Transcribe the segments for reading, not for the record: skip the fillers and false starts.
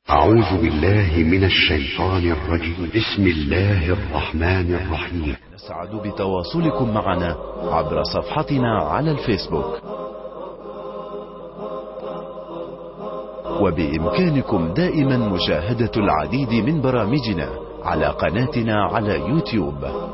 أعوذ بالله من الشيطان الرجيم. بسم الله الرحمن الرحيم. نسعد بتواصلكم معنا عبر صفحتنا على الفيسبوك، وبإمكانكم دائما مشاهدة العديد من برامجنا على قناتنا على يوتيوب.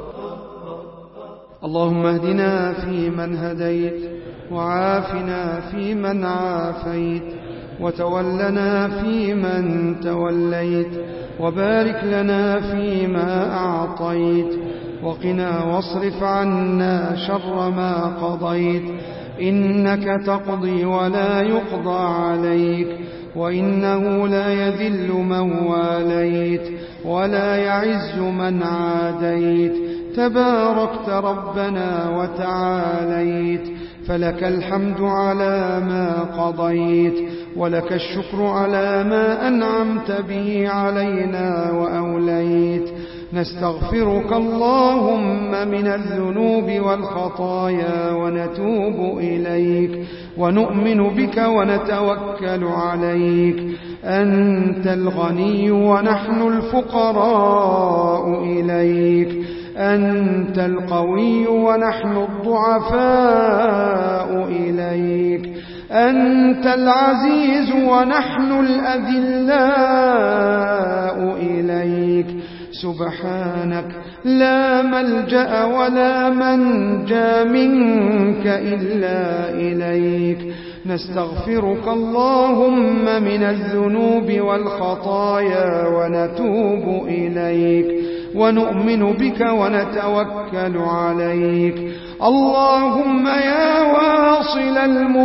اللهم اهدنا فيمن هديت، وعافنا فيمن عافيت، وتولنا فيمن توليت، وبارك لنا فيما أعطيت، وقنا واصرف عنا شر ما قضيت، إنك تقضي ولا يقضى عليك، وإنه لا يذل من واليت ولا يعز من عاديت، تباركت ربنا وتعاليت، فلك الحمد على ما قضيت، ولك الشكر على ما أنعمت به علينا وأوليت. نستغفرك اللهم من الذنوب والخطايا ونتوب إليك، ونؤمن بك ونتوكل عليك. أنت الغني ونحن الفقراء إليك، أنت القوي ونحن الضعفاء إليك، أنت العزيز ونحن الأذلاء إليك. سبحانك لا ملجأ ولا منجى منك إلا إليك. نستغفرك اللهم من الذنوب والخطايا ونتوب إليك، ونؤمن بك ونتوكل عليك. اللهم يا واصل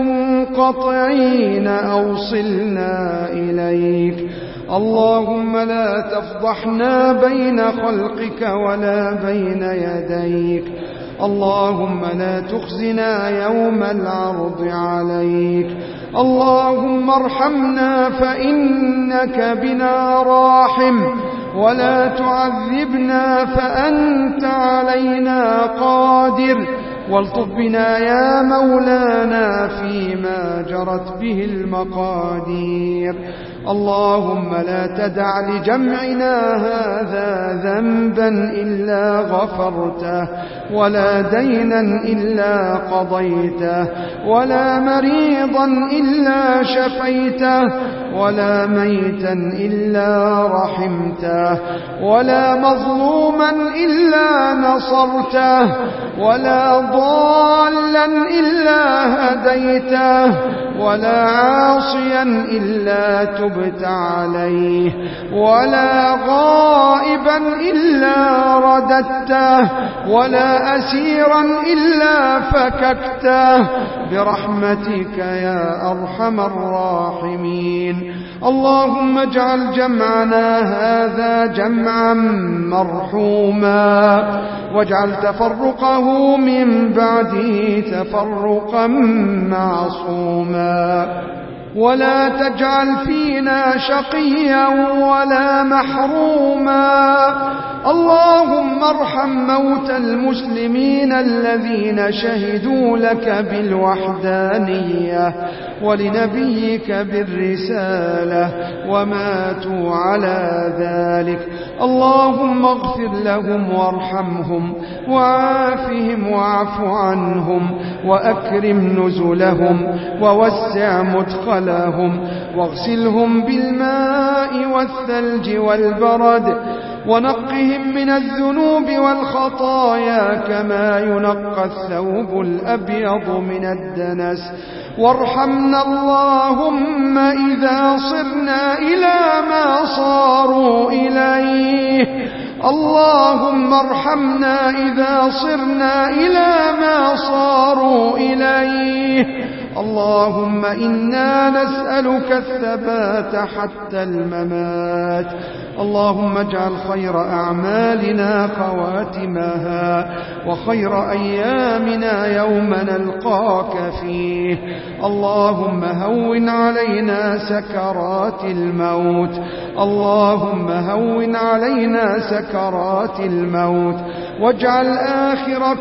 المنقطعين أوصلنا إليك. اللهم لا تفضحنا بين خلقك ولا بين يديك. اللهم لا تخزنا يوم العرض عليك. اللهم ارحمنا فإنك بنا راحم، ولا تعذبنا فأنت علينا قادر. والطف بنا يا مولانا فيما جرت به المقادير. اللهم لا تدع لجمعنا هذا ذنبا إلا غفرته، ولا دينا إلا قضيته، ولا مريضا إلا شفيته، ولا ميتا إلا رحمته، ولا مظلوما إلا نصرته، ولا ضالا إلا هديته، ولا عاصيا إلا تبت عليه، ولا غائبا إلا رددته، ولا أسيرا إلا فككته، برحمتك يا أرحم الراحمين. اللهم اجعل جمعنا هذا جمعا مرحوما، واجعل تفرقه من بعده تفرقا معصوما، ولا تجعل فينا شقيا ولا محروما. اللهم ارحم موتى المسلمين الذين شهدوا لك بالوحدانية ولنبيك بالرسالة وماتوا على ذلك. اللهم اغفر لهم وارحمهم وعافهم واعف عنهم، وأكرم نزلهم ووسع مدخلهم، واغسلهم بالماء والثلج والبرد، ونقهم من الذنوب والخطايا كما ينقى الثوب الأبيض من الدنس. وارحمنا اللهم إذا صرنا إلى ما صاروا إليه. اللهم ارحمنا إذا صرنا إلى ما صاروا إليه. اللهم إنا نسألك الثبات حتى الممات. اللهم اجعل خير أعمالنا خواتمها، وخير أيامنا يوم نلقاك فيه. اللهم هون علينا سكرات الموت. اللهم هون علينا سكرات الموت، واجعل آخر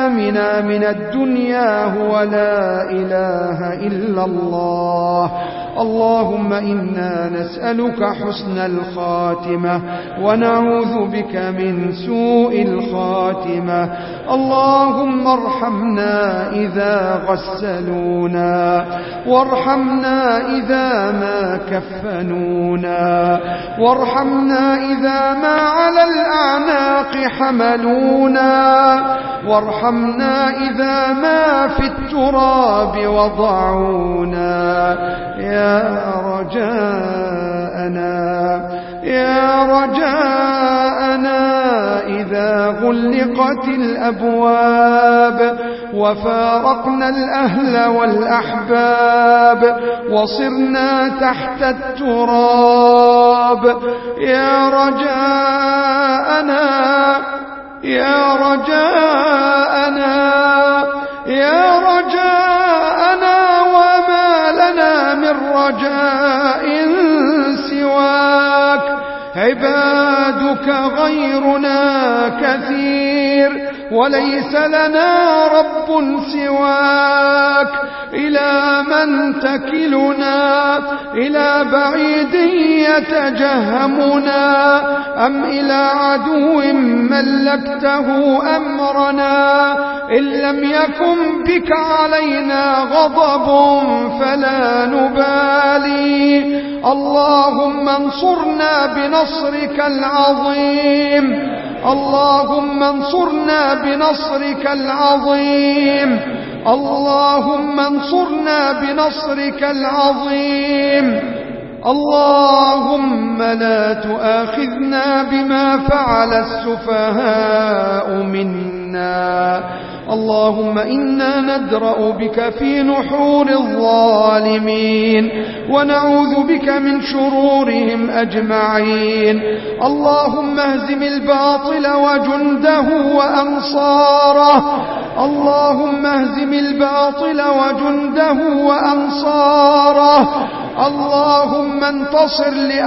كلامنا من الدنيا هو لا إله إلا الله. اللهم إنا نسألك حسن الخاتمة ونعوذ بك من سوء الخاتمة. اللهم ارحمنا إذا غسلونا، وارحمنا إذا ما كفنونا، وارحمنا إذا ما على الأعناق حملونا، وارحمنا إذا ما في التراب وضعونا. يا رجاءنا يا رجاءنا إذا غلقت الأبواب وفارقنا الأهل والأحباب وصرنا تحت التراب، يا رجاءنا يا رجاءنا يا رجاءنا وما لنا من رجاء سواك. عبادك غيرنا كثير وليس لنا رب سواك. إلى من تكلنا؟ إلى بعيد يتجهمنا أم إلى عدو ملكته أمرنا؟ إن لم يكن بك علينا غضب فلا نبالي. اللهم انصرنا بنصرك العظيم، اللهم انصرنا بنصرك العظيم، اللهم انصرنا بنصرك العظيم. اللهم لا تؤاخذنا بما فعل السفهاء منا. اللهم إنا ندرأ بك في نحور الظالمين ونعوذ بك من شرورهم أجمعين. اللهم اهزم الباطل وجنده وأنصاره، اللهم اهزم الباطل وجنده وأنصاره. اللهم انتصر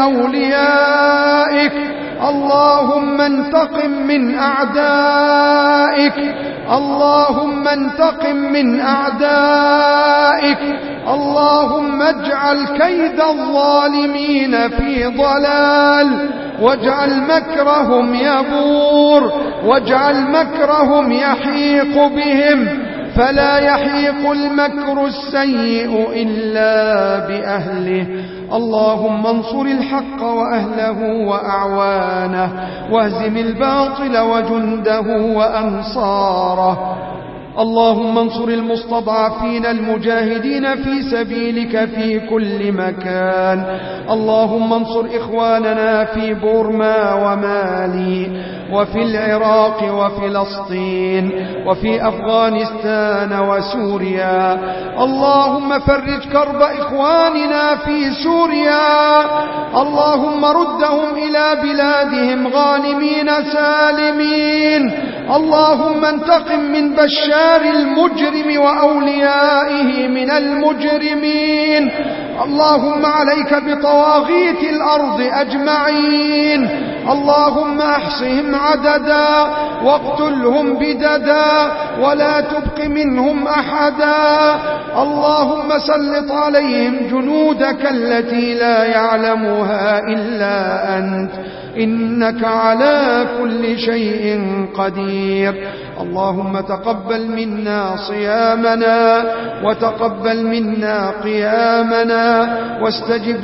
لأوليائك، اللهم انتقم من أعدائك، اللهم انتقم من أعدائك. اللهم اجعل كيد الظالمين في ضلال، واجعل مكرهم يبور، واجعل مكرهم يحيق بهم، فلا يحيق المكر السيء إلا بأهله. اللهم انصر الحق وأهله وأعوانه، واهزم الباطل وجنده وأنصاره. اللهم انصر المستضعفين المجاهدين في سبيلك في كل مكان. اللهم انصر إخواننا في بورما ومالي وفي العراق وفلسطين وفي أفغانستان وسوريا. اللهم فرج كرب إخواننا في سوريا. اللهم ردهم إلى بلادهم غانمين سالمين. اللهم انتقم من بشار المجرم وأوليائه من المجرمين. اللهم عليك بطواغيت الأرض أجمعين. اللهم احصهم عددا واقتلهم بددا ولا تبق منهم أحدا. اللهم سلط عليهم جنودك التي لا يعلمها إلا أنت، إنك على كل شيء قدير. اللهم تقبل منا صيامنا وتقبل منا قيامنا واستجب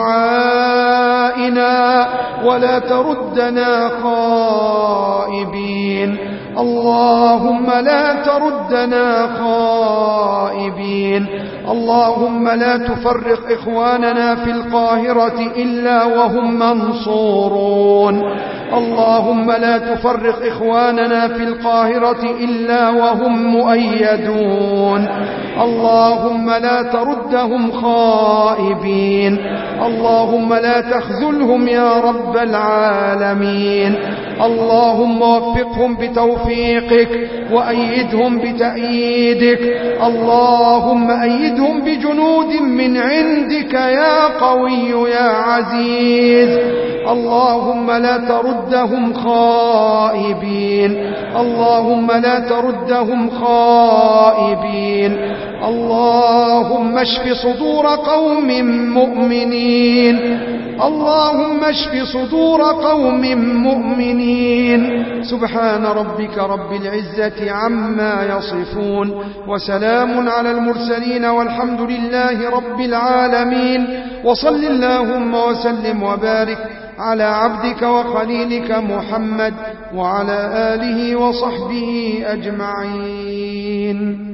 لدعائنا ولا تردنا خائبين. اللهم لا تردنا خائبين. اللهم لا تفرق إخواننا في القاهرة إلا وهم منصورون. اللهم لا تفرق إخواننا في القاهرة إلا وهم مؤيدون. اللهم لا تردهم خائبين. اللهم لا تخذلهم يا رب العالمين. اللهم وفقهم بتوفيقك وأيدهم بتأييدك. اللهم أيدهم بجنود من عندك يا قوي يا عزيز. اللهم لا تردهم خائبين اللهم لا تردهم خائبين اللهم اشف صدور قوم مؤمنين اللهم اشف صدور قوم مؤمنين سبحان ربك رب العزة عما يصفون وسلام على المرسلين والحمد لله رب العالمين وصل اللهم وسلم وبارك على عبدك وخليلك محمد وعلى آله وصحبه أجمعين.